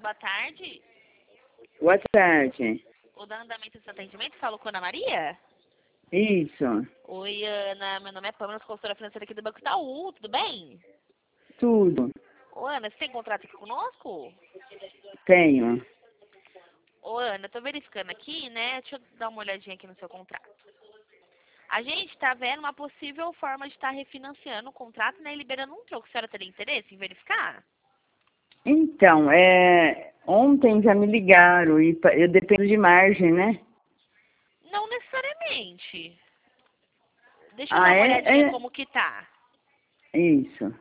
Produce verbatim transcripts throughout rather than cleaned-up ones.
Boa tarde. Boa tarde. O da Andamento de Atendimento, falou com a Ana Maria? Isso. Oi, Ana. Meu nome é Pamela, sou consultora financeira aqui do Banco Itaú. Tudo bem? Tudo. Ô, Ana, você tem contrato aqui conosco? Tenho. Ô, Ana, eu tô verificando aqui, né? Deixa eu dar uma olhadinha aqui no seu contrato. A gente tá vendo uma possível forma de estar refinanciando o contrato, né? E liberando um troco. A senhora teria interesse em verificar? Então, é, ontem já me ligaram e pa- eu dependo de margem, né? Não necessariamente. Deixa eu Ah, dar uma olhadinha é? como que tá. É isso.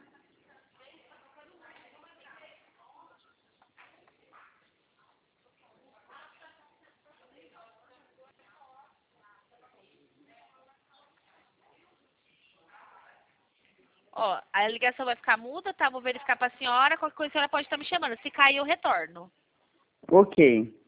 Ó, a ligação vai ficar muda, tá? Vou verificar pra senhora. Qualquer coisa a senhora pode estar me chamando. Se cair, eu retorno. Ok.